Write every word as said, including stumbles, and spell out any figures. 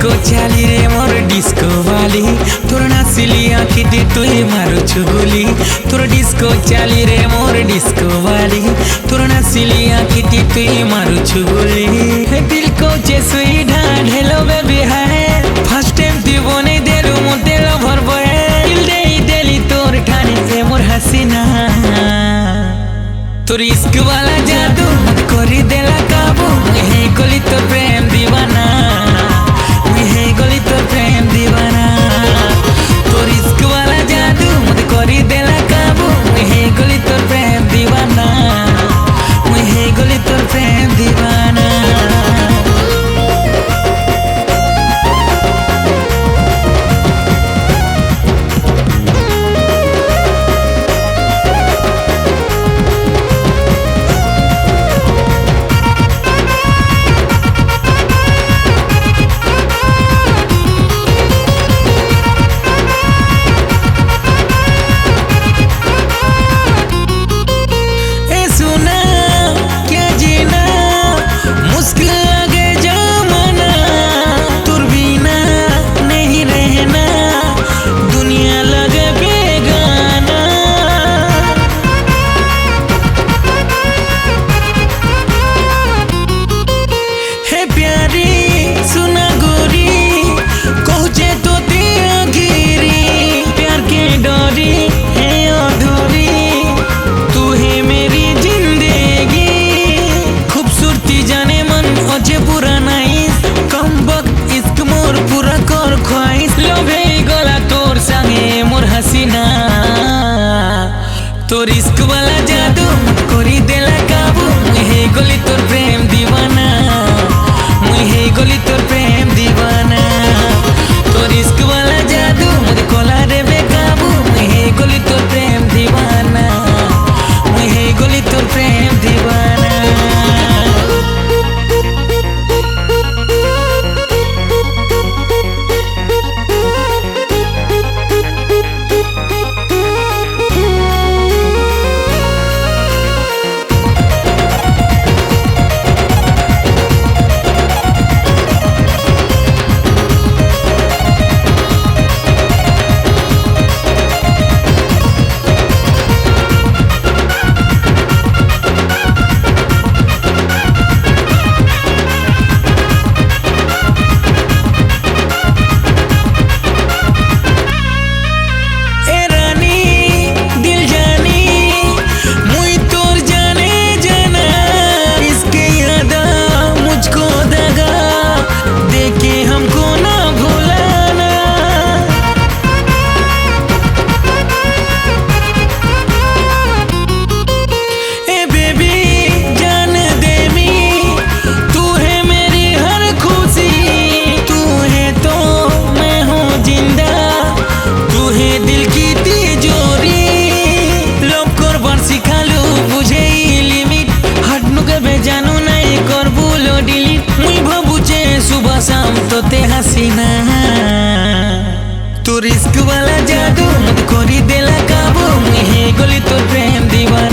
Disco चाली रे मोर disco वाली तोर नाचिली आँखी दे तुई मारो छुगुली तोर डिस्को चाली रे मोर डिस्को वाली तोर नाचिली आँखी दे तुई मारो छुगुली दिल को जेसुई ढाल hello baby hi first time दीवने देलु मोते लवर बॉय दिल दे देली तोर ठाने से मोर हसीना तोर इश्क वाला जादू करी देला काबू हे गली तो प्रेम दीवाना हे गली तो प्रेम दीवाना तोर इश्क वाला जादू मुझे करी देला काबू हे गली तो प्रेम दीवाना हे गली तो प्रेम दीवाना तोर इश्क वाला जादू करी देला काबू हे गली तोर प्रेम दीवाना हे गली तोर प्रेम दीवाना तोर इश्क वाला जादू मुझे कोला रे बेकाबू हे गली तोर प्रेम दीवाना हे गली तोर प्रेम दीवाना जानू नहीं कर बुलो डिलीट मुई भबुचे सुबह शाम तो ते हसीना तोर इश्क वाला जादू मुझे करी देला काबू हे गली तोर प्रेम दीवाना।